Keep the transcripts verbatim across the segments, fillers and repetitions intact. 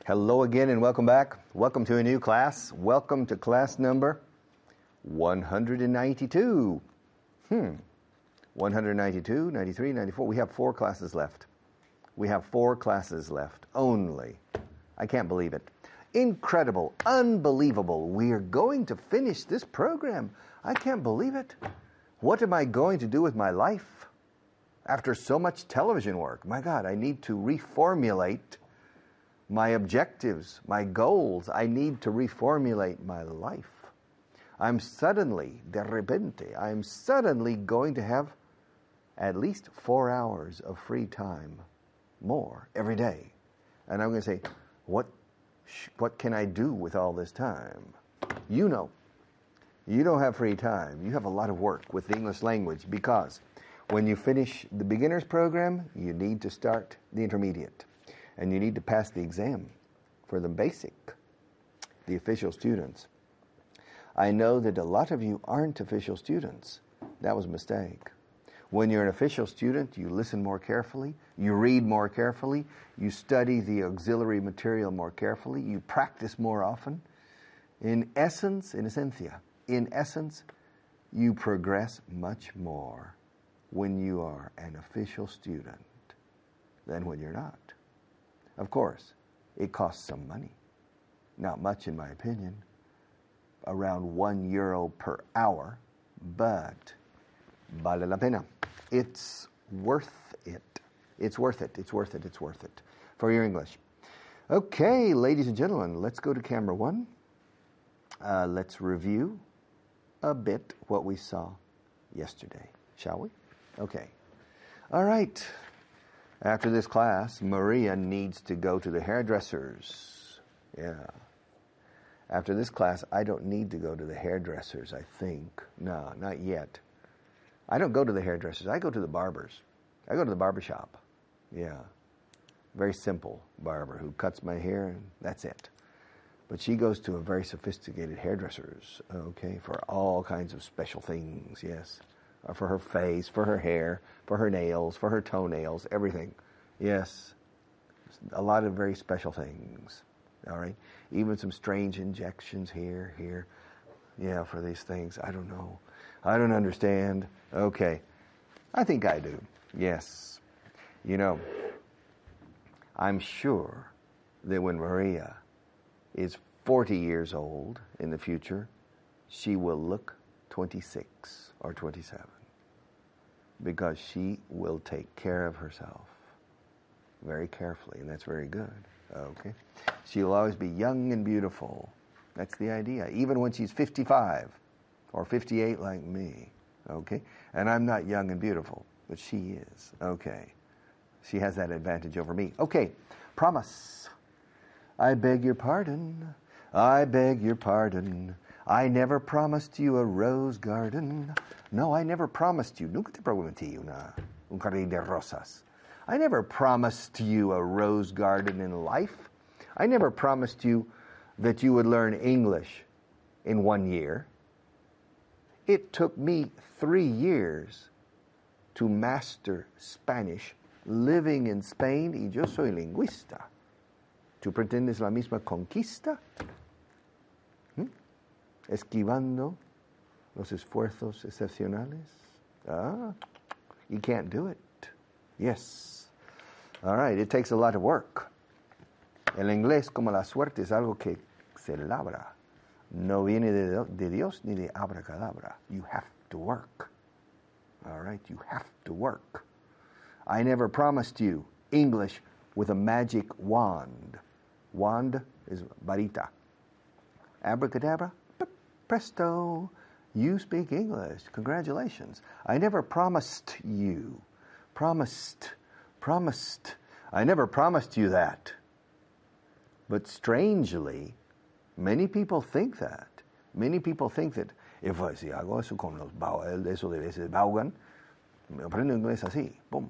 Hello again and welcome back. Welcome to a new class. Welcome to class number one hundred ninety-two. Hmm. one hundred ninety-two, ninety-three, ninety-four. We have four classes left. We have four classes left only. I can't believe it. Incredible, unbelievable. We are going to finish this program. I can't believe it. What am I going to do with my life after so much television work? My God, I need to reformulate my objectives, my goals. I need to reformulate my life. I'm suddenly, de repente, I'm suddenly going to have at least four hours of free time more every day. And I'm going to say, what, what can I do with all this time? You know, you don't have free time. You have a lot of work with the English language because when you finish the beginner's program, you need to start the intermediate. And you need to pass the exam for the basic, the official students. I know that a lot of you aren't official students. That was a mistake. When you're an official student, you listen more carefully, you read more carefully, you study the auxiliary material more carefully, you practice more often. In essence, in essencia, in essence, you progress much more when you are an official student than when you're not. Of course, it costs some money. Not much, in my opinion. Around one euro per hour, but vale la pena. It's worth it. It's worth it. It's worth it. It's worth it for your English. Okay, ladies and gentlemen, let's go to camera one. Uh, let's review a bit what we saw yesterday, shall we? Okay. All right. After this class, Maria needs to go to the hairdressers. Yeah. After this class, I don't need to go to the hairdressers, I think. No, not yet. I don't go to the hairdressers. I go to the barbers. I go to the barber shop. Yeah. Very simple barber who cuts my hair and that's it. But she goes to a very sophisticated hairdressers, okay, for all kinds of special things, yes. For her face, for her hair, for her nails, for her toenails, everything. Yes, a lot of very special things, all right? Even some strange injections here, here. Yeah, for these things. I don't know. I don't understand. Okay. I think I do. Yes. You know, I'm sure that when Maria is forty years old in the future, she will look twenty-six or twenty-seven. Because she will take care of herself very carefully, and that's very good. Okay, she will always be young and beautiful. That's the idea. Even when she's fifty-five or fifty-eight, like me. Okay, and I'm not young and beautiful, but she is. Okay, she has that advantage over me. Okay, promise. I beg your pardon. I beg your pardon. I never promised you a rose garden. No, I never promised you. Nunca te prometí una, un jardín de rosas. I never promised you a rose garden in life. I never promised you that you would learn English in one year. It took me three years to master Spanish living in Spain, y yo soy lingüista. ¿Tú pretendes la misma conquista? ¿Mm? Esquivando los esfuerzos excepcionales. Ah, you can't do it. Yes. All right, it takes a lot of work. El inglés, como la suerte, es algo que se labra. No viene de, de Dios ni de abracadabra. You have to work. All right, you have to work. I never promised you English with a magic wand. Wand is varita. Abracadabra, presto. You speak English. Congratulations. I never promised you. Promised. Promised. I never promised you that. But strangely, many people think that. Many people think that if I si hago eso con los eso de veces Vaughan, me aprendo inglés así. Boom.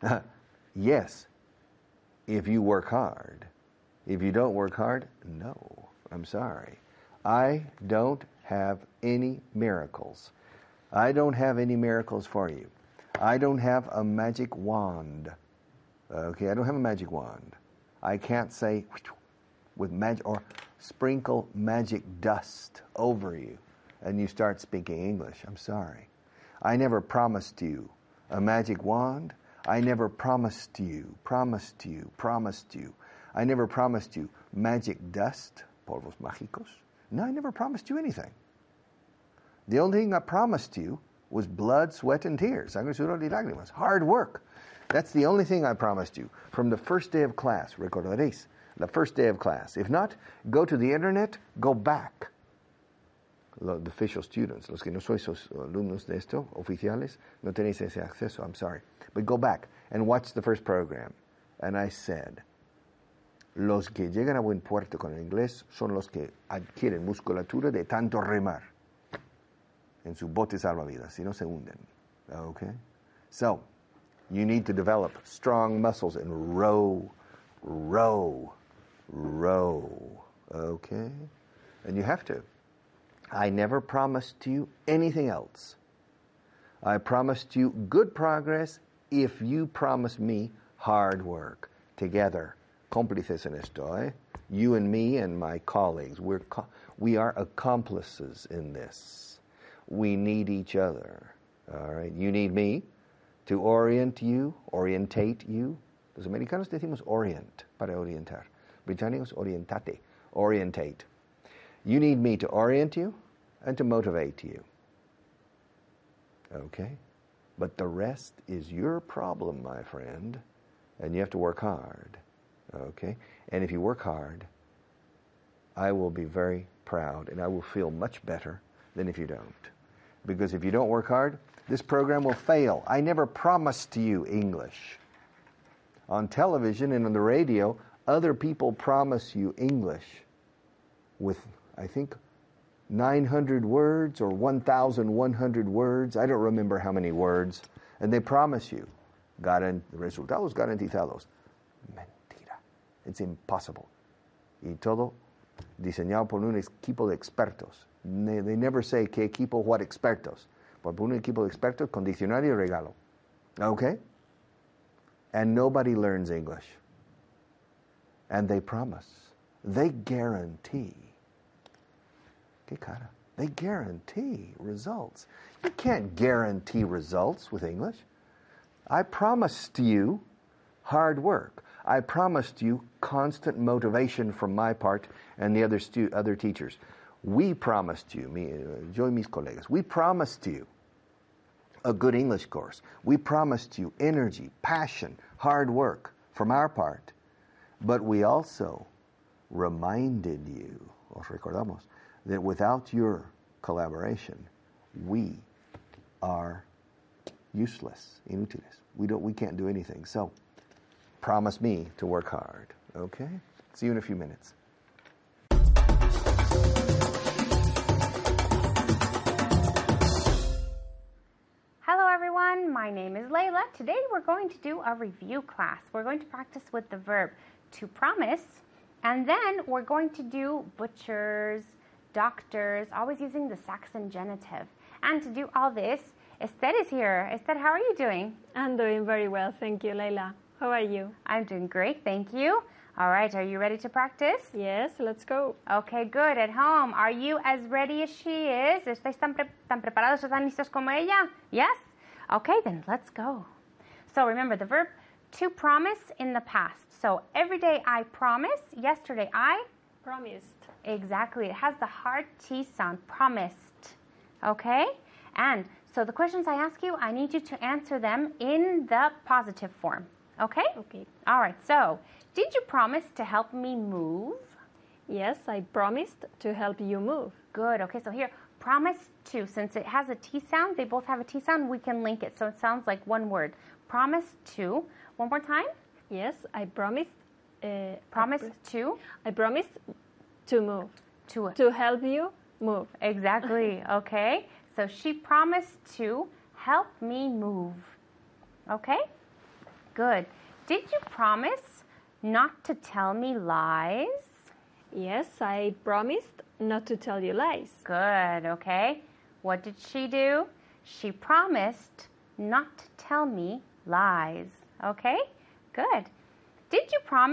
Yes. If you work hard. If you don't work hard, no. I'm sorry. I don't have any miracles. I don't have any miracles for you. I don't have a magic wand. Okay, I don't have a magic wand. I can't say, with magic, or sprinkle magic dust over you, and you start speaking English. I'm sorry. I never promised you a magic wand. I never promised you, promised you, promised you. I never promised you magic dust, polvos mágicos. No, I never promised you anything. The only thing I promised you was blood, sweat, and tears. Sangre, sudor y lágrimas. Hard work. That's the only thing I promised you from the first day of class. Recordaréis, the first day of class. If not, go to the internet, go back. The official students, los que no sois alumnos de esto, oficiales, no tenéis ese acceso, I'm sorry. But go back and watch the first program. And I said, los que llegan a buen puerto con el inglés son los que adquieren musculatura de tanto remar en su bote salvavidas, si no se hunden. Okay? So, you need to develop strong muscles and row, row, row. Okay? And you have to. I never promised you anything else. I promised you good progress if you promise me hard work. Together, cómplices en esto, eh? You and me and my colleagues, we're co- we are accomplices in this. We need each other. All right? You need me to orient you, orientate you. Los americanos decimos orient, para orientar. Británicos, orientate, orientate. You need me to orient you and to motivate you. Okay? But the rest is your problem, my friend, and you have to work hard. Okay? And if you work hard, I will be very proud and I will feel much better than if you don't. Because if you don't work hard, this program will fail. I never promised you English. On television and on the radio, other people promise you English with, I think, nine hundred words or one thousand one hundred words. I don't remember how many words. And they promise you Garan- resultados garantizados. Mentira. It's impossible. Y todo diseñado por un equipo de expertos. They, they never say qué equipo, what expertos. Por un equipo de expertos con diccionario y regalo. Okay? And nobody learns English. And they promise. They guarantee. ¿Qué cara? They guarantee results. You can't guarantee results with English. I promised you hard work. I promised you constant motivation from my part and the other stu- other teachers. We promised you, me, yo y mis colegas, we promised you a good English course. We promised you energy, passion, hard work from our part. But we also reminded you, os recordamos, that without your collaboration, we are useless, inútiles. We don't, we can't do anything. So, promise me to work hard. Okay? See you in a few minutes. Hello everyone, my name is Layla. Today we're going to do a review class. We're going to practice with the verb to promise, and then we're going to do butchers, doctors, always using the Saxon genitive. And to do all this, Esther is here. Esther, how are you doing? I'm doing very well, thank you, Layla. How are you? I'm doing great, thank you. All right, are you ready to practice? Yes, let's go. Okay, good. At home, are you as ready as she is? ¿Estáis tan, pre- tan preparados, tan listos como ella? Yes? Okay, then let's go. So remember the verb to promise in the past. So every day I promise. Yesterday I promised. Exactly. It has the hard T sound, promised. Okay? And so the questions I ask you, I need you to answer them in the positive form. Okay? Okay. All right. So, did you promise to help me move? Yes, I promised to help you move. Good. Okay. So here, promise to. Since it has a T sound, they both have a T sound, we can link it. So it sounds like one word. Promise to. One more time. Yes, I promised. Uh, Promise I pr- to. I promised to move. To. To help you move. Exactly. Okay. So she promised to help me move. Okay? Good. Did you promise not to tell me lies? Yes, I promised not to tell you lies. Good. Okay. What did she do? She promised not to tell me lies. Okay? Good. Did you promise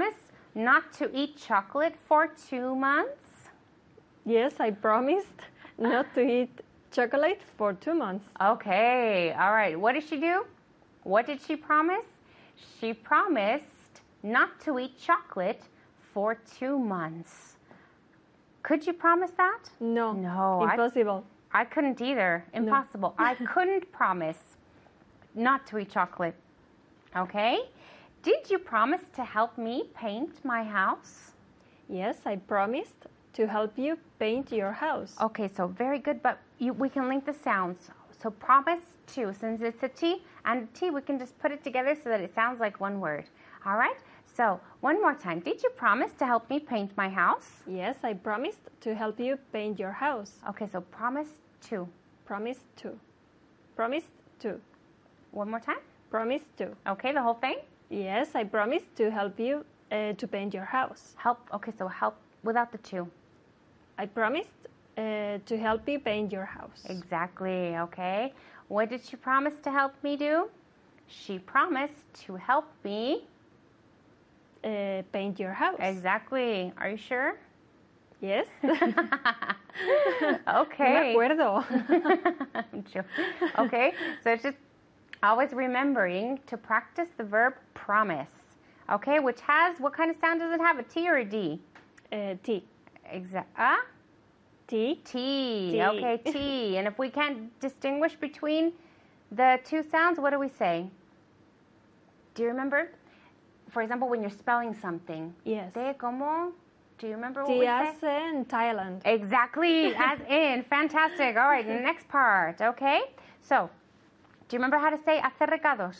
not to eat chocolate for two months? Yes, I promised not to eat chocolate for two months. Okay, all right. What did she do? What did she promise? She promised not to eat chocolate for two months. Could you promise that? No, No, I- impossible. I couldn't either. Impossible. I couldn't promise not to eat chocolate. Okay? Did you promise to help me paint my house? Yes, I promised to help you paint your house. Okay, so very good, but you, we can link the sounds. So promise to, since it's a T and a T, we can just put it together so that it sounds like one word. All right? So one more time. Did you promise to help me paint my house? Yes, I promised to help you paint your house. Okay, so promise to. Promised to. Promised to. One more time. Promised to. Okay, the whole thing? Yes, I promised to help you uh, to paint your house. Help. Okay, so help without the to. I promised uh, to help you paint your house. Exactly, okay. What did she promise to help me do? She promised to help me. Uh, paint your house. Exactly. Are you sure? Yes. Okay. Me acuerdo. Sure. Okay, so it's just always remembering to practice the verb promise. Okay, which has, what kind of sound does it have? A T or a D? Uh, T. Exact. Ah? T. T. T. Okay, T. And if we can't distinguish between the two sounds, what do we say? Do you remember? For example, when you're spelling something. Yes. Te como? Do you remember what T we as say? in Thailand. Exactly, as in. Fantastic. All right, next part, okay? So, do you remember how to say hacer recados?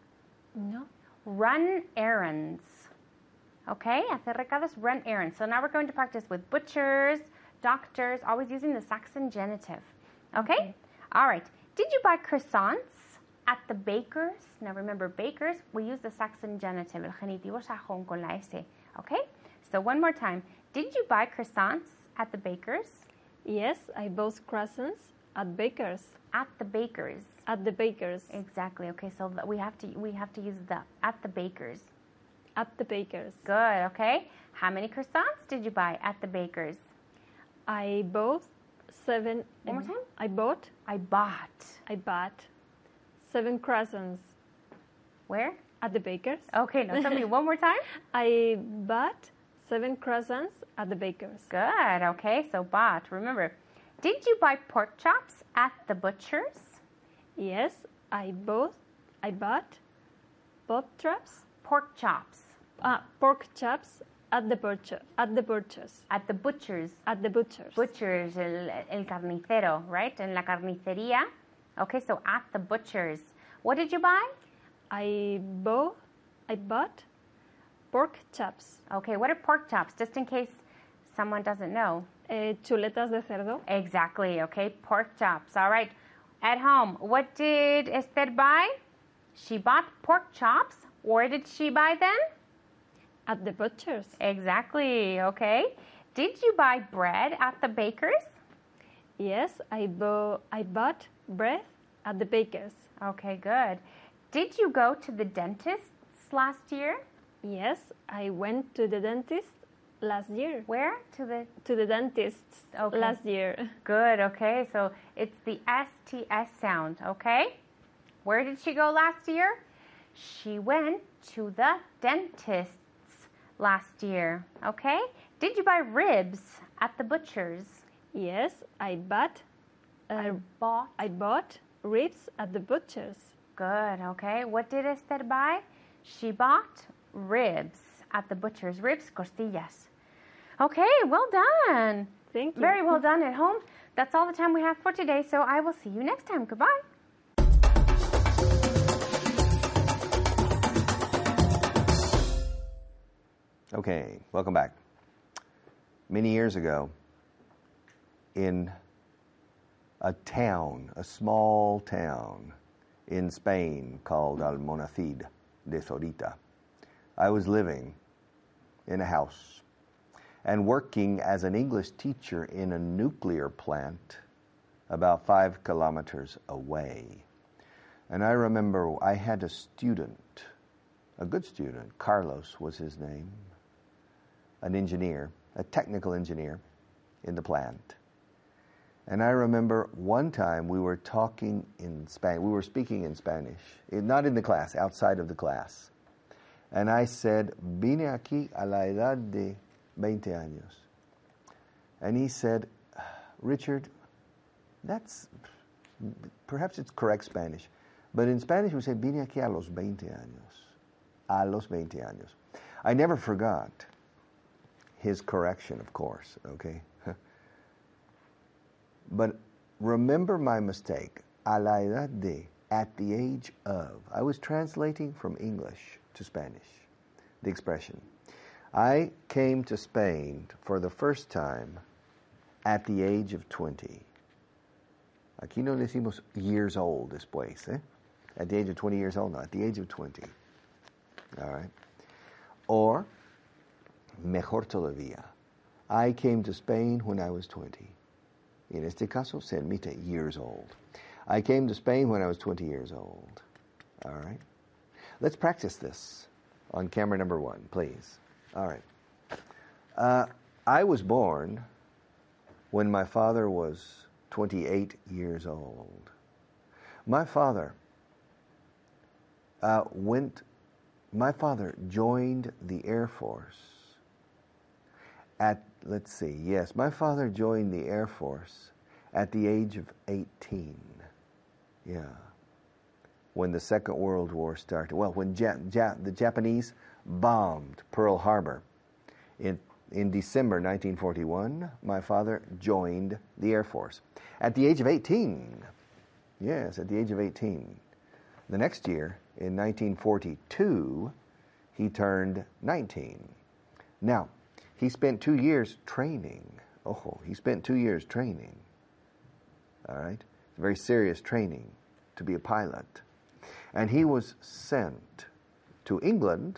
No. Run errands. Okay, hacer recados, run errands. So now we're going to practice with butchers, doctors, always using the Saxon genitive. Okay? Okay. All right. Did you buy croissants at the baker's? Now remember, bakers, we use the Saxon genitive, el genitivo sajón con la S. Okay? So one more time. Did you buy croissants at the baker's? Yes, I bought croissants at baker's. At the baker's. At the baker's. Exactly. Okay, so th- we have to we have to use the at the baker's. At the baker's. Good. Okay. How many croissants did you buy at the baker's? I bought seven. One more time? I bought. I bought. I bought seven croissants Where? at the baker's. Okay. Now tell me one more time. I bought seven croissants at the baker's. Good. Okay. So bought. Remember, did you buy pork chops at the butcher's? Yes, I bought. I bought pork chops. Pork chops Ah, pork chops at the butcher. At the butcher's. at the butcher's. At the butcher's. Butcher's, el, el carnicero, right? En la carnicería. Okay. So at the butcher's. What did you buy? I bought. I bought pork chops. Okay. What are pork chops? Just in case someone doesn't know. Eh, chuletas de cerdo. Exactly, okay, pork chops. All right, at home, what did Esther buy? She bought pork chops. Where did she buy them? At the butcher's. Exactly, okay. Did you buy bread at the baker's? Yes, I bought. I bought bread at the baker's. Okay, good. Did you go to the dentist's last year? Yes, I went to the dentist last year. Where? To the... To the dentist Okay. last year. Good, okay, so it's the S T S sound, okay? Where did she go last year? She went to the dentist's last year, okay? Did you buy ribs at the butcher's? Yes, I bought. Uh, I bought. I bought ribs at the butcher's. Good, okay. What did Esther buy? She bought ribs at the butcher's. Ribs, costillas. Okay, well done. Thank you. Very well done at home. That's all the time we have for today, so I will see you next time. Goodbye. Okay, welcome back. Many years ago, in a town, a small town in Spain called Almonacid de Zorita, I was living in a house and working as an English teacher in a nuclear plant about five kilometers away. And I remember I had a student, a good student, Carlos was his name, an engineer, a technical engineer in the plant. And I remember one time we were talking in Spanish, we were speaking in Spanish, not in the class, outside of the class. And I said, vine aquí a la edad de veinte años. And he said, Richard, that's, perhaps it's correct Spanish, but in Spanish we say, vine aquí a los veinte años. A los veinte años. I never forgot his correction, of course, okay? But remember my mistake. A la edad de, at the age of. I was translating from English to Spanish, the expression. I came to Spain for the first time at the age of twenty. Aquí no le decimos years old después, eh? At the age of twenty years old, no, at the age of twenty. All right? Or, mejor todavía, I came to Spain when I was twenty. En este caso, se admite years old. I came to Spain when I was twenty years old. All right? Let's practice this on camera number one, please. All right. Uh, I was born when my father was twenty-eight years old. My father uh, went, my father joined the Air Force at, let's see, yes, my father joined the Air Force at the age of eighteen. Yeah. When the Second World War started. Well, when ja- ja- the Japanese bombed Pearl Harbor in, in December nineteen forty-one, my father joined the Air Force at the age of eighteen. Yes, at the age of eighteen. The next year, in nineteen forty-two, he turned nineteen. Now, he spent two years training. Oh, he spent two years training. All right? Very serious training to be a pilot. And he was sent to England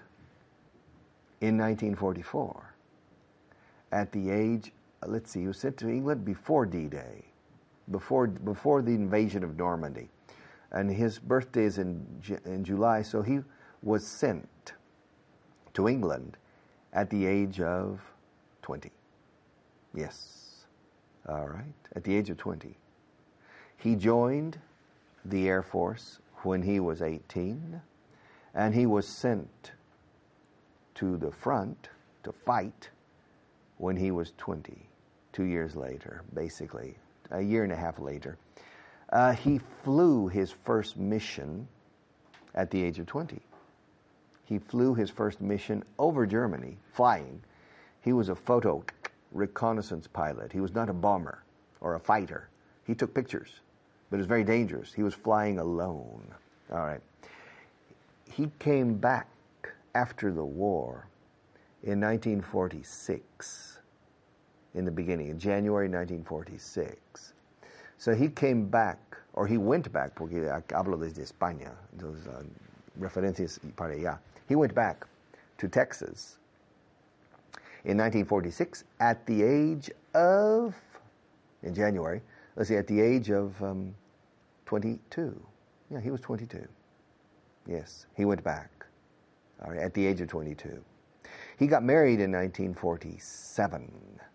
in nineteen forty-four at the age, let's see, he was sent to England before D-Day, before before the invasion of Normandy. And his birthday is in, in July, so he was sent to England at the age of twenty. Yes. All right. At the age of twenty. He joined the Air Force when he was eighteen, and he was sent to the front to fight when he was twenty, two years later, basically, a year and a half later. Uh, he flew his first mission at the age of twenty. He flew his first mission over Germany, flying. He was a photo reconnaissance pilot. He was not a bomber or a fighter. He took pictures, but it was very dangerous. He was flying alone. All right. He came back after the war in nineteen forty-six, in the beginning, in January nineteen forty-six. So he came back, or he went back, porque hablo desde España, entonces, uh, referencias para allá. He went back to Texas in nineteen forty-six at the age of, in January, let's see, at the age of um, twenty-two. Yeah, he was twenty-two. Yes, he went back all right, at the age of twenty-two. He got married in nineteen forty-seven.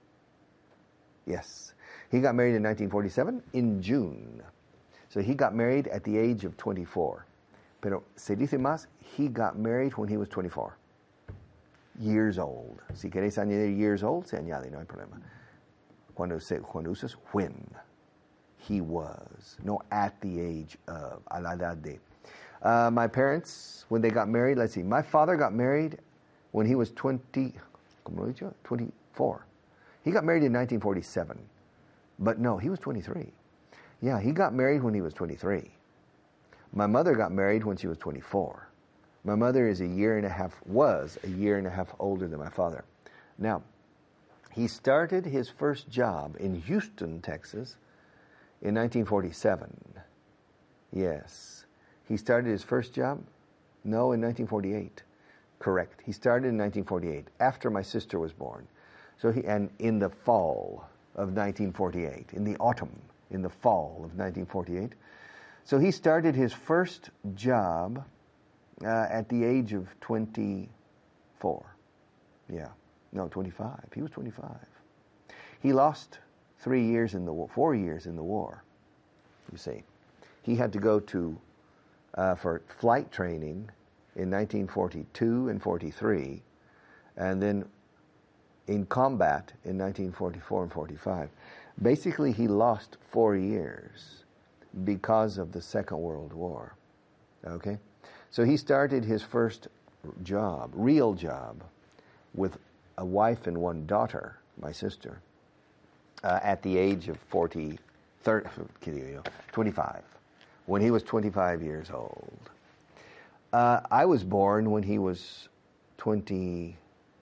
Yes, he got married in nineteen forty-seven in June. So he got married at the age of twenty-four. Pero se dice más, he got married when he was twenty-four. Years old. Si queréis añadir years old, se añade, no hay problema. Cuando, se, cuando usas when, he was, no at the age of, a la edad de. Uh, my parents, when they got married, let's see, my father got married when he was twenty, como lo he dicho, twenty-four. He got married in nineteen forty-seven. But no, he was twenty-three. Yeah, he got married when he was twenty-three. My mother got married when she was twenty-four. My mother is a year and a half, was a year and a half older than my father. Now, he started his first job in Houston, Texas, in nineteen forty-seven. Yes. He started his first job? No, in nineteen forty-eight. Correct. He started in nineteen forty-eight, after my sister was born. So he, and in the fall of nineteen forty-eight, in the autumn, in the fall of nineteen forty-eight. So he started his first job uh, at the age of twenty-four. Yeah. No, twenty-five. He was twenty-five. He lost three years in the war, four years in the war, you see. He had to go to, uh, for flight training in nineteen forty-two and forty-three, and then in combat in nineteen forty-four and forty-five. Basically, he lost four years because of the Second World War. Okay? So he started his first job, real job, with a wife and one daughter, my sister, uh, at the age of forty, thirty, twenty-five, when he was twenty-five years old. Uh, I was born when he was twenty-nine.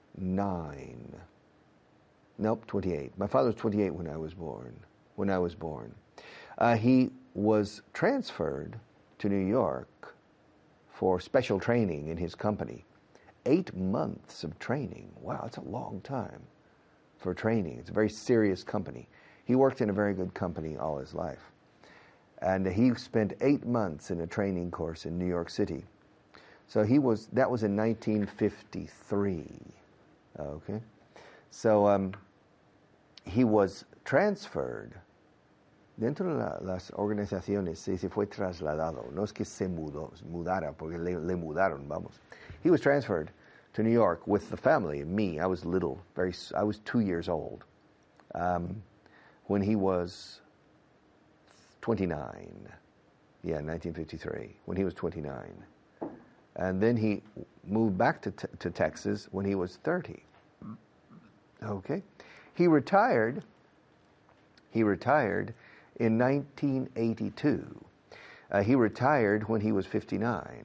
Nope, twenty-eight. My father was twenty-eight when I was born. When I was born, uh, he was transferred to New York for special training in his company. Eight months of training. Wow, that's a long time for training. It's a very serious company. He worked in a very good company all his life. And he spent eight months in a training course in New York City. So he was, that was in nineteen fifty-three. Okay? So um, he was transferred. Dentro de la, las organizaciones se, se fue trasladado. No es que se mudó, mudara, porque le, le mudaron, vamos. He was transferred to New York with the family and me. I was little, very. I was two years old um, when he was twenty-nine. Yeah, nineteen fifty-three. When he was twenty-nine, and then he moved back to te- to Texas when he was thirty. Okay, he retired. He retired in nineteen eighty-two. Uh, he retired when he was fifty-nine.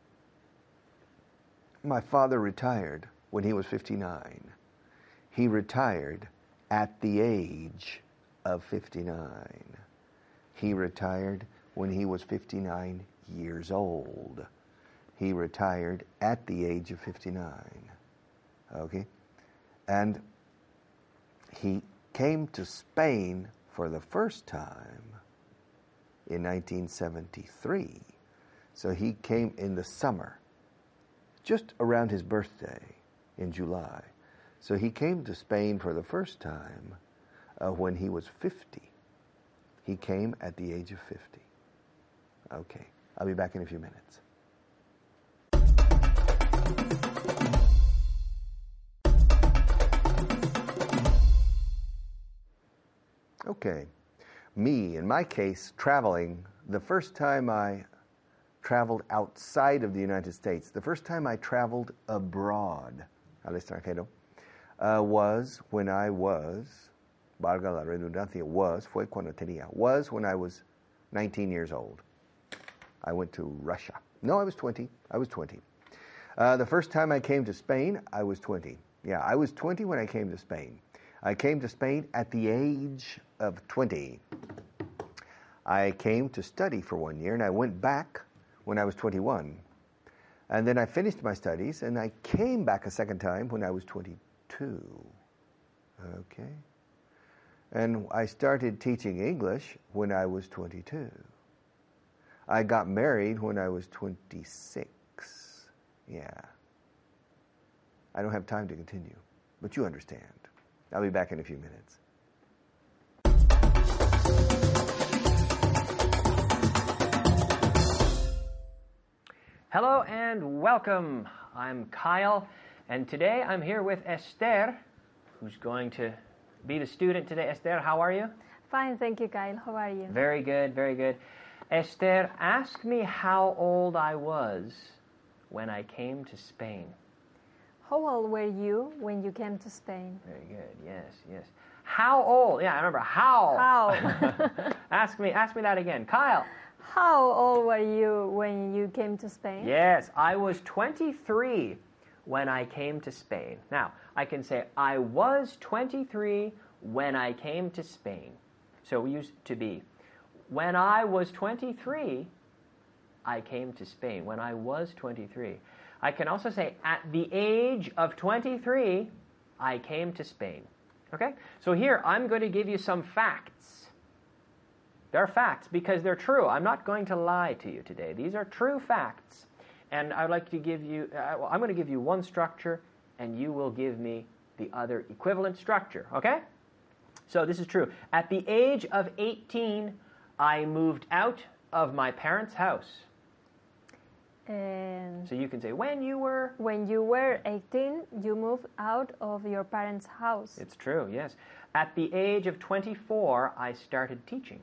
My father retired when he was fifty-nine. He retired at the age of fifty-nine. He retired when he was fifty-nine years old. He retired at the age of fifty-nine. Okay? And he came to Spain for the first time in nineteen seventy-three. So he came in the summer, just around his birthday in July. So he came to Spain for the first time uh, when he was fifty. He came at the age of fifty. Okay, I'll be back in a few minutes. Okay, me, in my case, traveling, the first time I traveled outside of the United States, the first time I traveled abroad, al extranjero, uh, was when I was, valga la redundancia, was, fue cuando tenía, was when I was nineteen years old. I went to Russia. No, I was twenty. I was twenty. Uh, the first time I came to Spain, I was twenty. Yeah, I was twenty when I came to Spain. I came to Spain at the age of twenty. I came to study for one year, and I went back when I was twenty-one. And then I finished my studies, and I came back a second time when I was twenty-two. Okay? And I started teaching English when I was twenty-two. I got married when I was twenty-six. Yeah. I don't have time to continue, but you understand. I'll be back in a few minutes. Hello and welcome. I'm Kyle, and today I'm here with Esther, who's going to be the student today. Esther, how are you? Fine, thank you, Kyle. How are you? Very good, very good. Esther, ask me how old I was when I came to Spain. How old were you when you came to Spain? Very good, yes, yes. How old? Yeah, I remember, how? How? ask me, ask me that again. Kyle. How old were you when you came to Spain? Yes, I was twenty-three when I came to Spain. Now, I can say I was twenty-three when I came to Spain. So we used to be, when I was twenty-three, I came to Spain. When I was twenty-three. I can also say at the age of twenty-three, I came to Spain. Okay? So here, I'm going to give you some facts. They're facts because they're true. I'm not going to lie to you today. These are true facts. And I'd like to give you, uh, well, I'm going to give you one structure, and you will give me the other equivalent structure, okay? So this is true. At the age of eighteen, I moved out of my parents' house. And So you can say, when you were... when you were eighteen, you moved out of your parents' house. It's true, yes. At the age of twenty-four, I started teaching.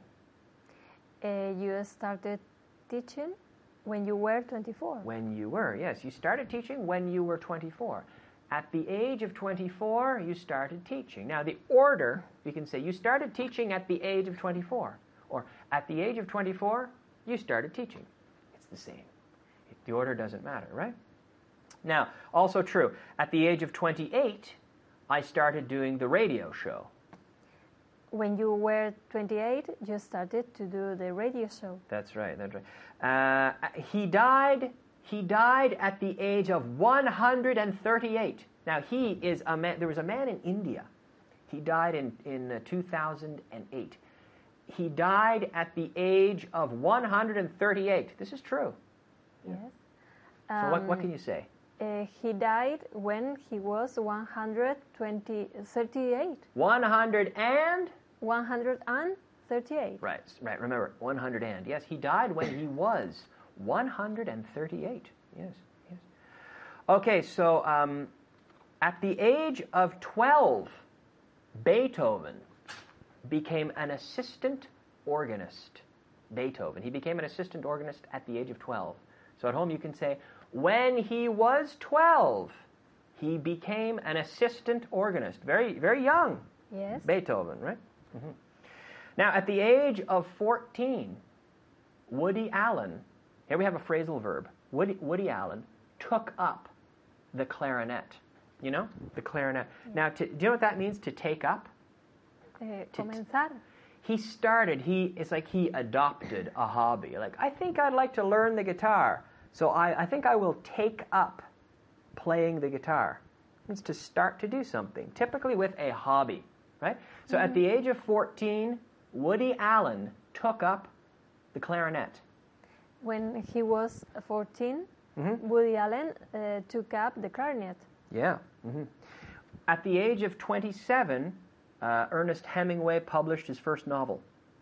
Uh, you started teaching when you were twenty-four. When you were, yes. You started teaching when you were twenty-four. At the age of twenty-four, you started teaching. Now, the order, you can say, you started teaching at the age of twenty-four. Or, at the age of twenty-four, you started teaching. It's the same. The order doesn't matter, right? Now, also true, at the age of twenty-eight, I started doing the radio show. When you were twenty-eight, you started to do the radio show. That's right, that's right. Uh, he died, he died at the age of one hundred thirty-eight. Now, he is a man, there was a man in India. He died in, in uh, two thousand eight. He died at the age of one hundred thirty-eight. This is true. Yes. So what, what Um, can you say? Uh, he died when he was one hundred thirty-eight. one hundred and? one hundred thirty-eight. Right, right. Remember, one hundred and. Yes, he died when he was one hundred thirty-eight. Yes, yes. Okay, so um, at the age of twelve, Beethoven became an assistant organist. Beethoven. He became an assistant organist at the age of twelve. So at home you can say, when he was twelve, he became an assistant organist. Very, very young. Yes. Beethoven, right? Mm-hmm. Now, at the age of fourteen, Woody Allen, here we have a phrasal verb. Woody, Woody Allen took up the clarinet. You know, the clarinet. Now, to, do you know what that means, to take up? Uh, comenzar. He started, he, it's like he adopted a hobby. Like, I think I'd like to learn the guitar, so I, I think I will take up playing the guitar. It's to start to do something, typically with a hobby, right? So Mm-hmm. at the age of fourteen, Woody Allen took up the clarinet. When he was fourteen, Mm-hmm. Woody Allen uh, took up the clarinet. Yeah. Mm-hmm. At the age of twenty-seven, uh, Ernest Hemingway published his first novel.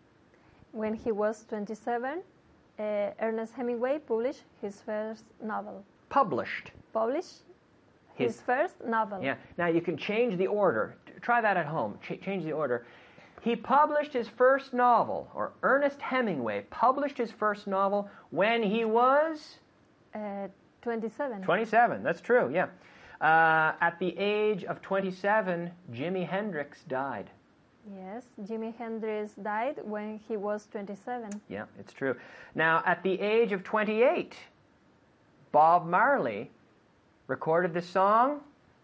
When he was twenty-seven, uh, Ernest Hemingway published his first novel. Published. Published his, His- first novel. Yeah. Now you can change the order. Try that at home. Ch- change the order. He published his first novel, or Ernest Hemingway published his first novel when he was Uh, twenty-seven. twenty-seven. That's true, yeah. Uh, at the age of twenty-seven, Jimi Hendrix died. Yes, Jimi Hendrix died when he was twenty-seven. Yeah, it's true. Now, at the age of twenty-eight, Bob Marley recorded the song.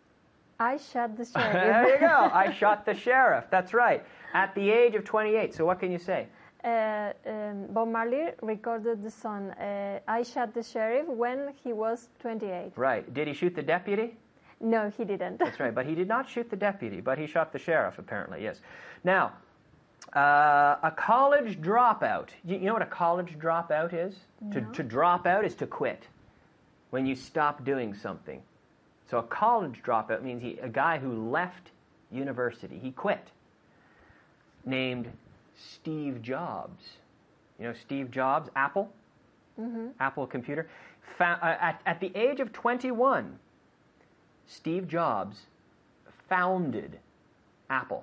I shot the sheriff. There you go. I Shot the Sheriff. That's right. At the age of twenty-eight. So what can you say? Uh, um, Bob Marley recorded the song uh, I Shot the Sheriff when he was twenty-eight. Right. Did he shoot the deputy? No, he didn't. That's right. But he did not shoot the deputy, but he shot the sheriff, apparently, yes. Now, uh, a college dropout. You, you know what a college dropout is? To, to drop out is to quit. When you stop doing something. So a college dropout means he, a guy who left university. He quit. Named Steve Jobs. You know Steve Jobs, Apple? Mm-hmm. Apple computer. Fa- uh, at, at the age of twenty-one, Steve Jobs founded Apple.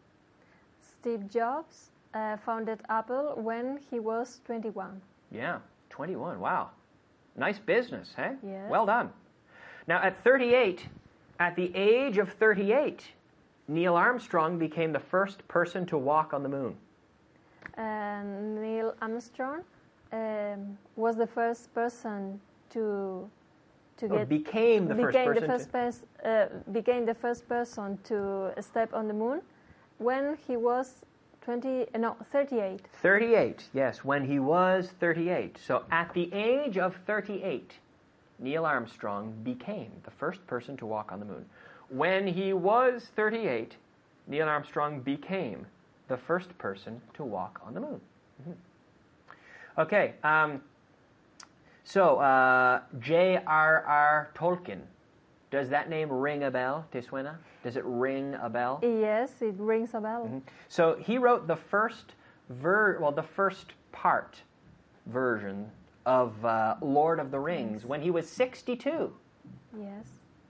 Steve Jobs uh, founded Apple when he was twenty-one. Yeah, twenty-one. Wow. Nice business, eh? Yes. Well done. Now, at thirty-eight, at the age of thirty-eight, Neil Armstrong became the first person to walk on the moon. Uh, Neil Armstrong um, was the first person to to Or get became the first became person the first to... pers- uh, became the first person to step on the moon when he was twenty no thirty-eight. thirty-eight, yes, when he was thirty-eight. So at the age of thirty-eight, Neil Armstrong became the first person to walk on the moon. When he was thirty-eight, Neil Armstrong became the first person to walk on the moon. Mhm. Okay, um, so uh, J R R Tolkien. Does that name ring a bell? ¿Te suena? Does it ring a bell? Yes, it rings a bell. Mm-hmm. So he wrote the first ver well, the first part version of uh, Lord of the Rings when he was sixty-two. Yes.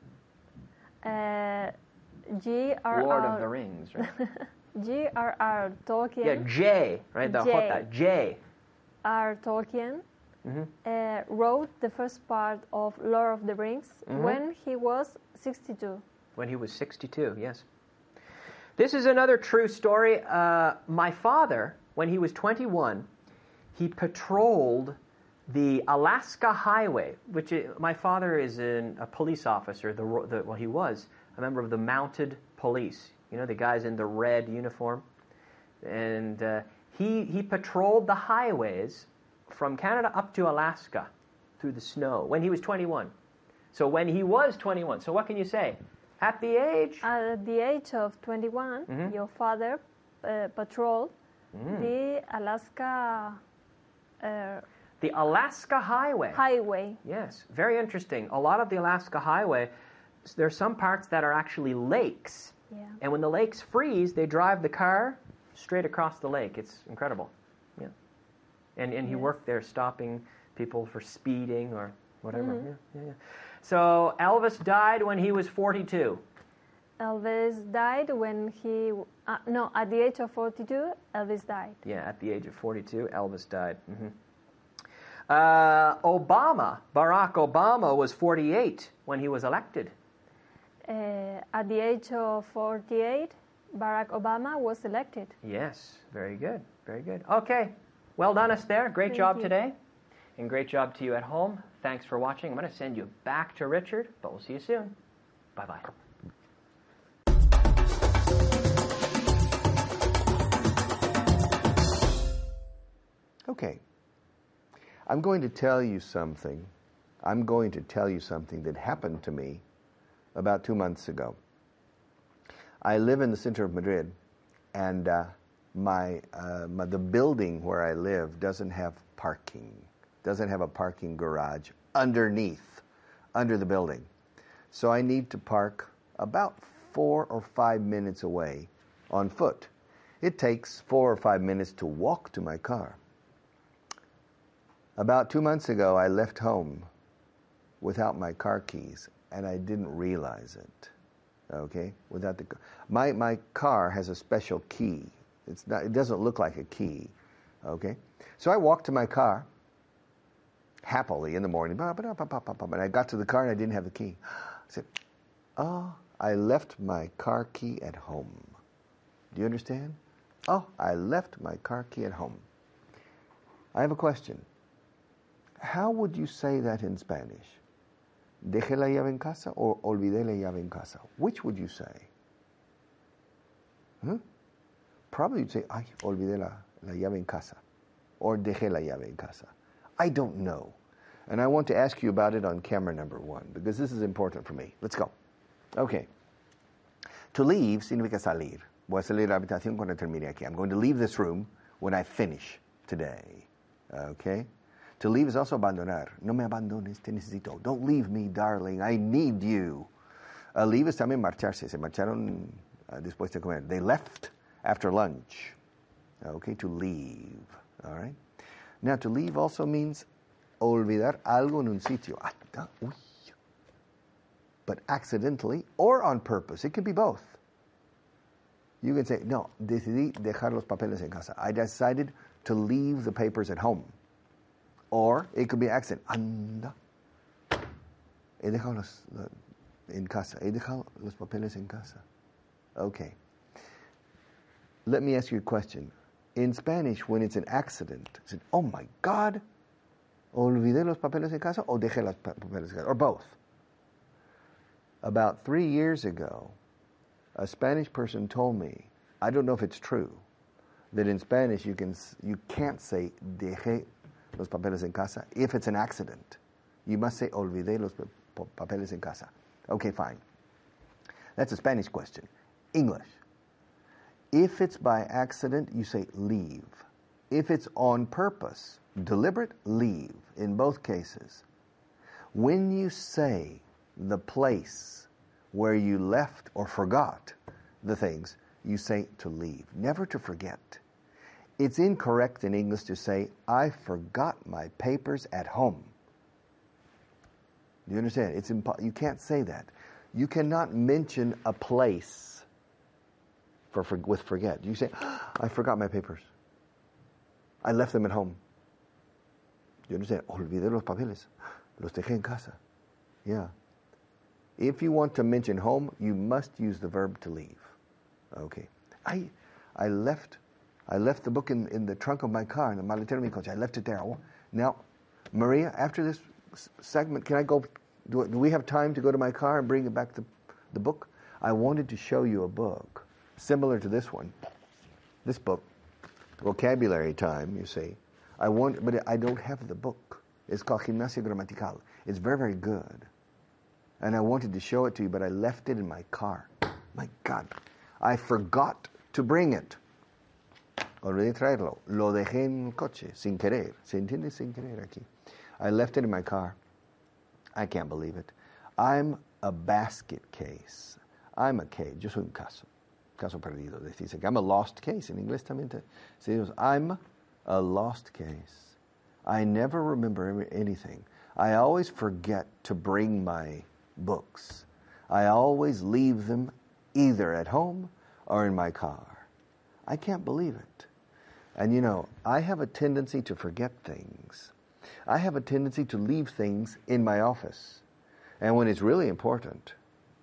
Uh, G R R Lord of the Rings, right? G R R Tolkien. Yeah, J, right? The J. J. J. R. Tolkien Mm-hmm. uh, wrote the first part of Lord of the Rings Mhm. when he was sixty-two. When he was sixty-two, yes. This is another true story. Uh, my father, when he was twenty-one, he patrolled the Alaska Highway, which is, my father is an, a police officer. The, ro- the well, he was a member of the mounted police. You know, the guys in the red uniform, and uh, he he patrolled the highways from Canada up to Alaska through the snow when he was twenty-one. So when he was twenty-one, so what can you say? At the age? At the age of twenty-one, Mhm. your father uh, patrolled Mm. the Alaska uh, The Alaska Highway. highway. Yes, very interesting. A lot of the Alaska Highway, s- there's some parts that are actually lakes. Yeah. And when the lakes freeze, they drive the car straight across the lake. It's incredible. Yeah. And and he Yes. worked there stopping people for speeding or whatever. Mhm. Yeah, yeah, yeah. So Elvis died when he was forty-two. Elvis died when he uh, no at the age of forty-two. Elvis died. Yeah, at the age of forty-two, Elvis died. hmm Uh, Obama, Barack Obama, was forty-eight when he was elected. Uh, at the age of forty-eight, Barack Obama was elected. Yes, very good, very good. Okay, well done, Esther. Great Thank job you. today. And great job to you at home. Thanks for watching. I'm going to send you back to Richard, but we'll see you soon. Bye-bye. Okay. I'm going to tell you something. I'm going to tell you something that happened to me about two months ago. I live in the center of Madrid, and uh, my, uh, my the building where I live doesn't have parking, doesn't have a parking garage underneath, under the building. So I need to park about four or five minutes away on foot. It takes four or five minutes to walk to my car. About two months ago, I left home without my car keys, and I didn't realize it. Okay, without the my my car has a special key. It's not. It doesn't look like a key. Okay, so I walked to my car happily in the morning, and I got to the car and I didn't have the key. I said, "Oh, I left my car key at home." Do you understand? Oh, I left my car key at home. I have a question. How would you say that in Spanish? Dejé la llave en casa or olvidé la llave en casa? Which would you say? Huh? Probably you'd say, ay, olvidé la, la llave en casa. Or dejé la llave en casa. I don't know. And I want to ask you about it on camera number one, because this is important for me. Let's go. Okay. To leave significa salir. Voy a salir de la habitación cuando termine aquí. I'm going to leave this room when I finish today. Okay? To leave is also abandonar. No me abandones, te necesito. Don't leave me, darling. I need you. Uh, leave is también marcharse. Se marcharon uh, después de comer. They left after lunch. Okay, to leave. All right? Now, to leave also means olvidar algo en un sitio. Ah, ah, uy. But accidentally or on purpose. It could be both. You can say, no, decidí dejar los papeles en casa. I decided to leave the papers at home. Or it could be an accident. Anda. He dejado los, en casa. He dejado los papeles en casa. Okay. Let me ask you a question. In Spanish, when it's an accident, is it, oh my God, olvidé los papeles en casa o dejé los papeles en casa? Or both. About three years ago, a Spanish person told me, I don't know if it's true, that in Spanish you can you can't say dejé los papeles en casa if it's an accident. You must say olvidé los papeles en casa. Okay, fine. That's a Spanish question. English. If it's by accident, you say leave. If it's on purpose, deliberate, leave in both cases. When you say the place where you left or forgot the things, you say to leave, never to forget. It's incorrect in English to say, I forgot my papers at home. Do you understand? It's impo- you can't say that. You cannot mention a place for, for with forget. You say, I forgot my papers. I left them at home. Do you understand? Olvidé los papeles. Los dejé en casa. Yeah. If you want to mention home, you must use the verb to leave. Okay. I I left I left the book in, in the trunk of my car in the maletero de mi coche. I left it there. Now, Maria, after this segment, can I go? Do, do we have time to go to my car and bring back the, the book? I wanted to show you a book similar to this one. This book, Vocabulary Time, you see. I want, but I don't have the book. It's called Gimnasia Gramatical. It's very, very good. And I wanted to show it to you, but I left it in my car. My God. I forgot to bring it. Olvidé traerlo. Lo dejé en el coche, sin querer. ¿Se entiende sin querer aquí? I left it in my car. I can't believe it. I'm a basket case. I'm a case. Yo soy un caso. Caso perdido. Dice que I'm a lost case. En inglés también se dice, I'm a lost case. I never remember anything. I always forget to bring my books. I always leave them either at home or in my car. I can't believe it. And you know, I have a tendency to forget things. I have a tendency to leave things in my office. And when it's really important,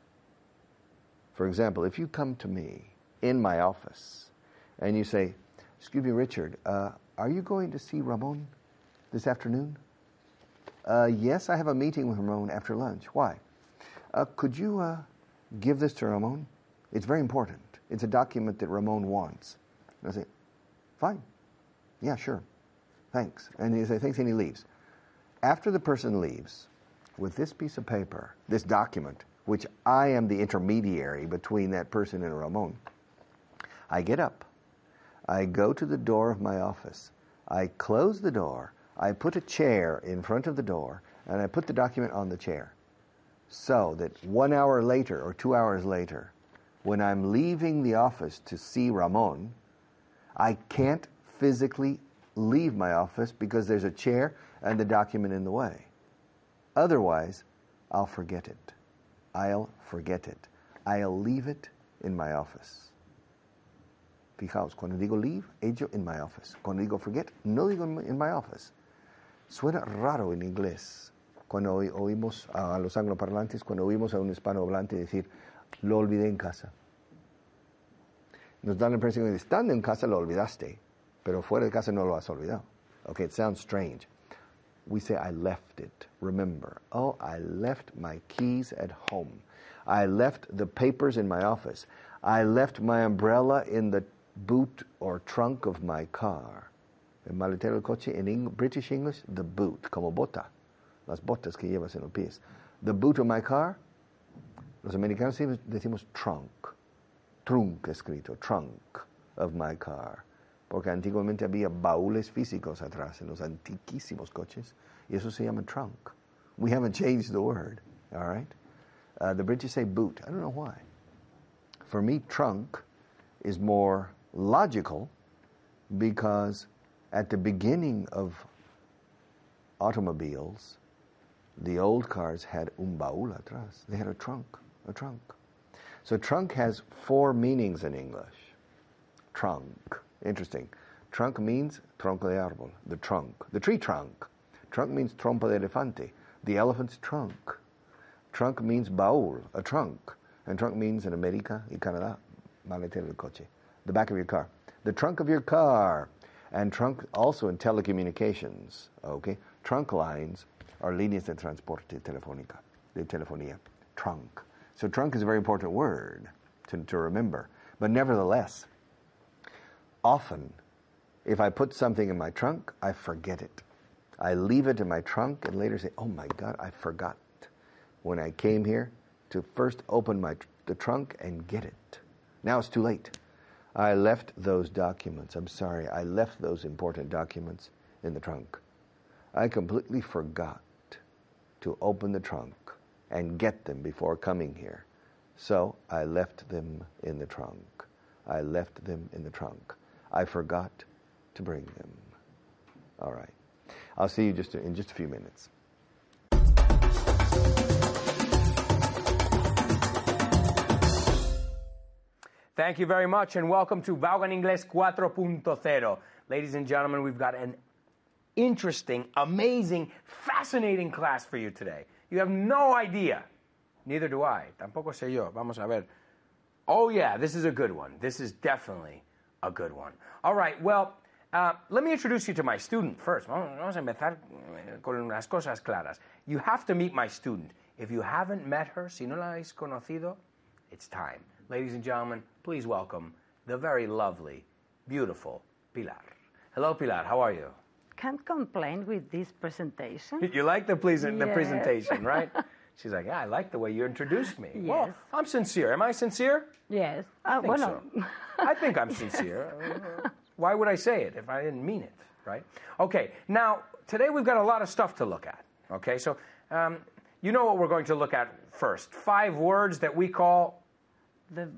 for example, if you come to me in my office and you say, excuse me, Richard, uh, are you going to see Ramon this afternoon? Uh, yes, I have a meeting with Ramon after lunch. Why? Uh, could you uh, give this to Ramon? It's very important. It's a document that Ramon wants. And I say, fine. Yeah, sure. Thanks. And he says, thanks, and he leaves. After the person leaves, with this piece of paper, this document, which I am the intermediary between that person and Ramon, I get up. I go to the door of my office. I close the door. I put a chair in front of the door, and I put the document on the chair. So that one hour later or two hours later, when I'm leaving the office to see Ramon, I can't physically leave my office because there's a chair and the document in the way. Otherwise, I'll forget it. I'll forget it. I'll leave it in my office. Fijaos, cuando digo leave, ello in my office. Cuando digo forget, no digo in my office. Suena raro en inglés. Cuando oímos a los angloparlantes, cuando oímos a un hispanohablante decir, lo olvidé en casa. Nos da la impresión de que estando en casa lo olvidaste, pero fuera de casa no lo has olvidado. Okay, it sounds strange. We say, I left it. Remember, oh, I left my keys at home. I left the papers in my office. I left my umbrella in the boot or trunk of my car. El maletero del coche, in Eng- British English, the boot, como bota. Las botas que llevas en los pies. The boot of my car, los americanos decimos trunk. Trunk escrito, trunk of my car. Porque antiguamente había baúles físicos atrás en los antiquísimos coches, y eso se llama trunk. We haven't changed the word, all right? Uh, the British say boot. I don't know why. For me, trunk is more logical because at the beginning of automobiles, the old cars had un baúl atrás. They had a trunk, a trunk. So trunk has four meanings in English. Trunk. Interesting. Trunk means tronco de árbol, the trunk, the tree trunk. Trunk means trompa de elefante, the elephant's trunk. Trunk means baúl, a trunk. And trunk means in America y Canadá, maletero del coche, the back of your car. The trunk of your car. And trunk also in telecommunications, okay? Trunk lines are líneas de transporte telefónica, de telefonía. Trunk. So trunk is a very important word to, to remember. But nevertheless, often, if I put something in my trunk, I forget it. I leave it in my trunk and later say, oh my God, I forgot when I came here to first open my the trunk and get it. Now it's too late. I left those documents. I'm sorry. I left those important documents in the trunk. I completely forgot to open the trunk and get them before coming here. So I left them in the trunk. I left them in the trunk. I forgot to bring them. All right. I'll see you just in just a few minutes. Thank you very much, and welcome to Vaughan Inglés cuatro punto cero. Ladies and gentlemen, we've got an interesting, amazing, fascinating class for you today. You have no idea. Neither do I. Tampoco sé yo. Vamos a ver. Oh, yeah, this is a good one. This is definitely a good one. All right, well, uh, let me introduce you to my student first. Vamos a empezar con las cosas claras. You have to meet my student. If you haven't met her, si no la habéis conocido, it's time. Ladies and gentlemen, please welcome the very lovely, beautiful Pilar. Hello, Pilar. How are you? Can't complain with this presentation. You like the, pleas- the Yes. presentation, right? She's like, yeah, I like the way you introduced me. Well, Yes. I'm sincere. Am I sincere? Yes. I Ah, think bueno. so. I think I'm sincere. Uh, Why would I say it if I didn't mean it, right? Okay, now, today we've got a lot of stuff to look at, okay? So, um, you know what we're going to look at first. Five words that we call... The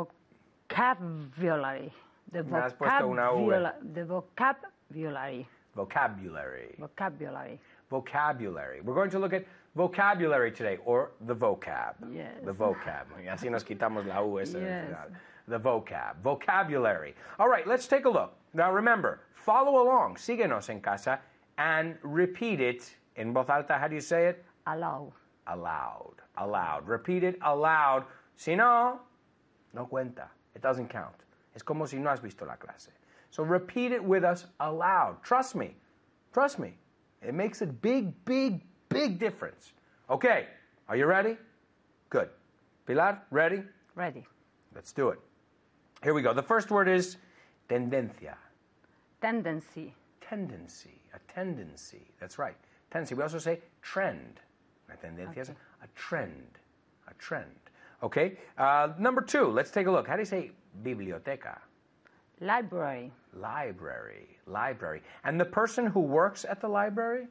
vocabulary. The Me has puesto una V. vocabula- the vocabulary. Vocabulary. Vocabulary. Vocabulary. We're going to look at vocabulary today, or the vocab. Yes. The vocab. Y así nos quitamos la U S. Yes. The vocab. Vocabulary. All right, let's take a look. Now remember, follow along. Síguenos en casa and repeat it en voz alta. How do you say it? Allow. Aloud. Aloud. Repeat it aloud. Si no, no cuenta. It doesn't count. Es como si no has visto la clase. So repeat it with us aloud. Trust me. Trust me. It makes a big, big, big difference. Okay. Are you ready? Good. Pilar, ready? Ready. Let's do it. Here we go. The first word is tendencia. Tendency. Tendency. A tendency. That's right. Tendency. We also say trend. La tendencia is Okay. a trend. A trend. Okay. Uh, number two. Let's take a look. How do you say biblioteca? Library. Library. Library. And the person who works at the library?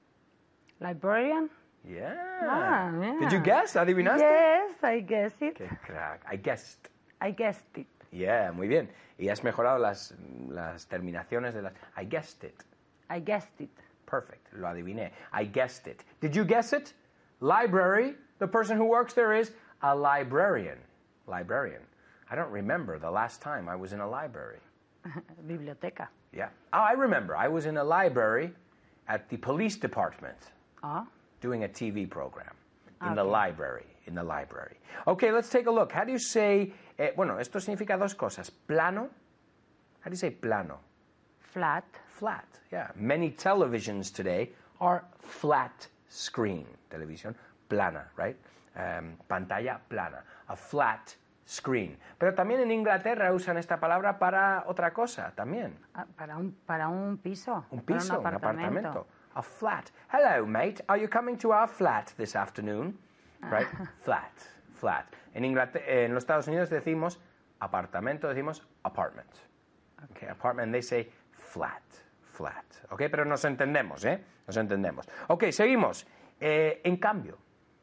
Librarian? Yeah. Ah, yeah. Did you guess? ¿Adivinaste? Yes, I guess it. Qué crack. I guessed. I guessed it. Yeah, muy bien. Y has mejorado las, las terminaciones de las... I guessed it. I guessed it. Perfect. Lo adiviné. I guessed it. Did you guess it? Library. The person who works there is a librarian. Librarian. I don't remember the last time I was in a library. Biblioteca. Yeah. Oh, I remember. I was in a library at the police department Ah. doing a T V program in the Okay. library. In the library. Okay, let's take a look. How do you say... Eh, bueno, esto significa dos cosas. Plano. How do you say plano? Flat. Flat, yeah. Many televisions today are flat screen television, plana, right? Um, pantalla plana, a flat screen. Pero también en Inglaterra usan esta palabra para otra cosa, también. Ah, para un para un piso. Un para piso, un apartamento. A flat. Hello, mate. Are you coming to our flat this afternoon? Right? Flat, flat. En, Inglaterra, en los Estados Unidos decimos apartamento, decimos apartment. Okay, apartment, they say flat. Flat. ¿Ok? Pero nos entendemos, ¿eh? Nos entendemos. Ok, seguimos. Eh, en cambio.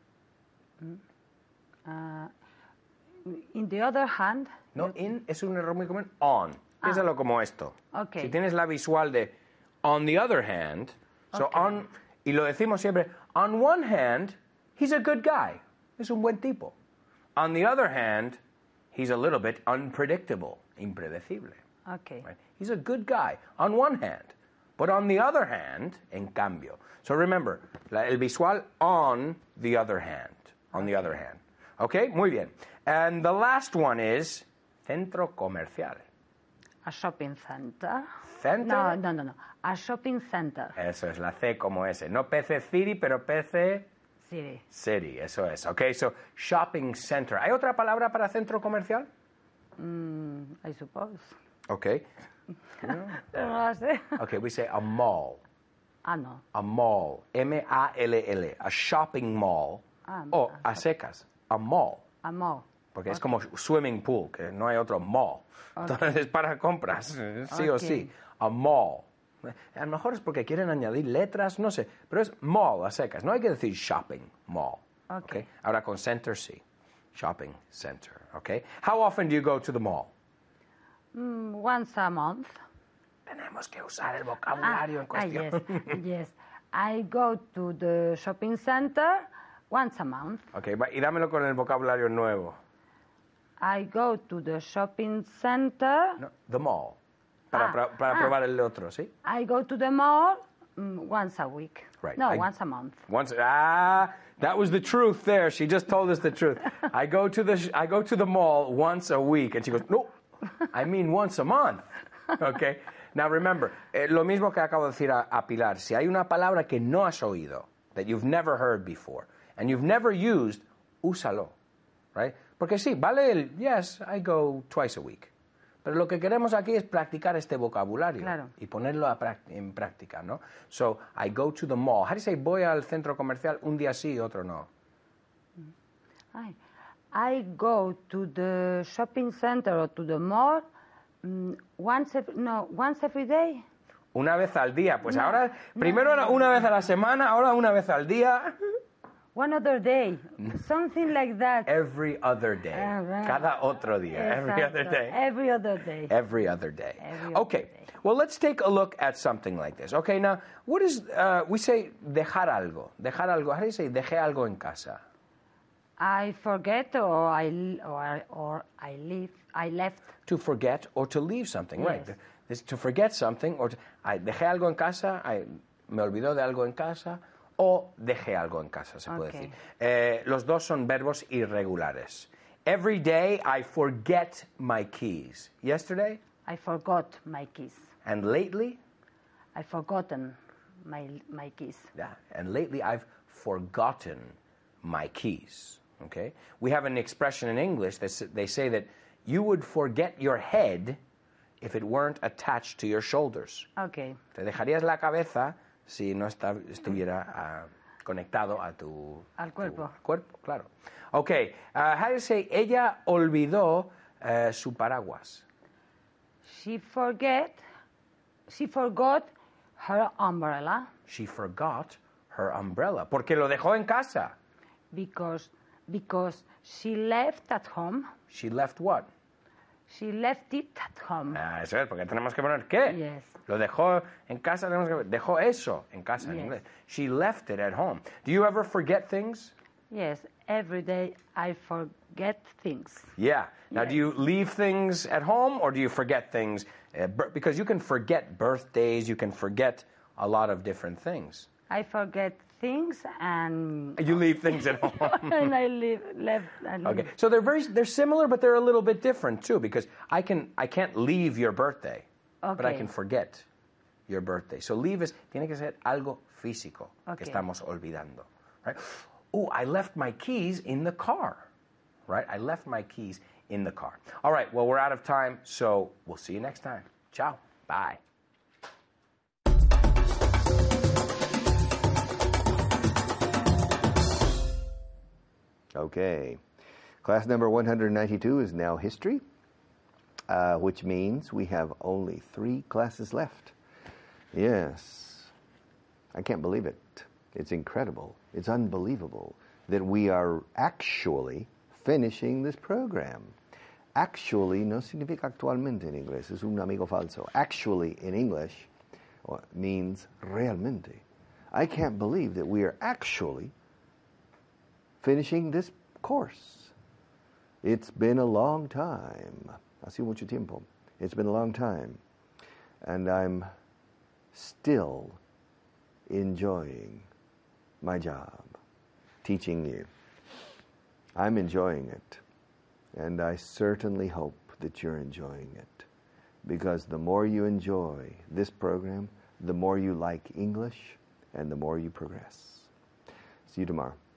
Uh, in the other hand. No, in es un error muy común. On. Piénsalo como esto. Ok. Si tienes la visual de on the other hand, so Ok. on, y lo decimos siempre, on one hand, he's a good guy. Es un buen tipo. On the other hand, he's a little bit unpredictable. Impredecible. Okay. Right? He's a good guy on one hand. But on the other hand, en cambio. So remember, la, el visual on the other hand. On the other hand. Okay, muy bien. And the last one is centro comercial. A shopping center. Center? No, no, no, no. A shopping center. Eso es, la C como S. No P C City, pero P C City. City. Eso es. Okay, so shopping center. ¿Hay otra palabra para centro comercial? Mm, I suppose. Okay. No lo sé. Okay, we say a mall. Ah, no. A mall. M A L L. A shopping mall. Ah, o ah, a secas. A mall. A mall. Porque es como swimming pool, que no hay otro mall. Entonces es para compras, sí o Ok. sí. A mall. A lo mejor es porque quieren añadir letras, no sé. Pero es mall a secas. No hay que decir shopping mall. Okay. Ahora con center, sí. Shopping center, okay? How often do you go to the mall? Mm, once a month. Tenemos que usar el vocabulario en ah, cuestión. yes, yes. I go to the shopping center once a month. Okay, va- y dámelo con el vocabulario nuevo. I go to the shopping center. No, the mall. Para, Ah, pra- para ah. probar el otro, ¿sí? I go to the mall mm, once a week. Right. No, I- once a month. Once, ah, that was the truth there. She just told us the truth. I go to the sh- I go to the mall once a week, and she goes, no, I mean once a month. Okay. Now remember, eh, lo mismo que acabo de decir a, a Pilar. Si hay una palabra que no has oído, that you've never heard before, and you've never used, úsalo, right? Porque sí, vale el yes, I go twice a week. Pero lo que queremos aquí es practicar este vocabulario Claro. y ponerlo a prac- en práctica, ¿no? So, I go to the mall. How do you say voy al centro comercial un día sí, otro no? I, I go to the shopping center or to the mall mm, once ev- no once every day. Una vez al día. Pues ahora, primero era una vez a la semana, ahora una vez al día. One other day, something like that. Every other day. Ah, right. Cada otro día. Every other Exacto. day. Every other day. Every other day. Every Okay. other day. Well, let's take a look at something like this. Okay, now, what is, uh, we say dejar algo. Dejar algo. How do you say dejé algo en casa? I forget or I l- or I, or I leave. I left. To forget or to leave something, right? Yes. This- to forget something or to, I dejé algo en casa, I, me olvidó de algo en casa, o dejé algo en casa, se puede Okay. decir. Eh, los dos son verbos irregulares. Every day I forget my keys. Yesterday I forgot my keys. and lately, I forgotten my my keys. yeah, and lately I've forgotten my keys. Okay? We have an expression in English that s- they say that you would forget your head if it weren't attached to your shoulders. Okay. Te dejarías la cabeza si no esta- estuviera ah, conectado a tu Al cuerpo. tu cuerpo, claro. Okay, uh, how do you say ella olvidó eh, su paraguas? She forget. She forgot her umbrella She forgot her umbrella porque lo dejó en casa. because because she left at home. She left what? She left it at home. Ah, eso es, porque tenemos que poner qué. Yes. Lo dejó en casa, tenemos que dejó eso en casa en Yes. inglés. She left it at home. Do you ever forget things? Yes, every day I forget things. Yeah. Now, do Yes. you leave things at home or do you forget things? Uh, bir- because you can forget birthdays, you can forget a lot of different things. I forget things and You leave things at home. and I leave left and Okay. So they're very they're similar, but they're a little bit different too. Because I can I can't leave your birthday, but I Okay. can forget your birthday. So leave is tiene que ser algo físico que Okay. estamos olvidando. Right? Oh, I left my keys in the car. Right? I left my keys in the car. All right. Well, we're out of time, so we'll see you next time. Ciao. Bye. Okay. Class number one hundred ninety-two is now history, uh, which means we have only three classes left. Yes. I can't believe it. It's incredible. It's unbelievable that we are actually finishing this program. Actually no significa actualmente en inglés, es un amigo falso. Actually in English uh, means realmente. I can't believe that we are actually finishing this course. It's been a long time. Ha sido mucho tiempo. It's been a long time. And I'm still enjoying my job, teaching you. I'm enjoying it. And I certainly hope that you're enjoying it. Because the more you enjoy this program, the more you like English, and the more you progress. See you tomorrow.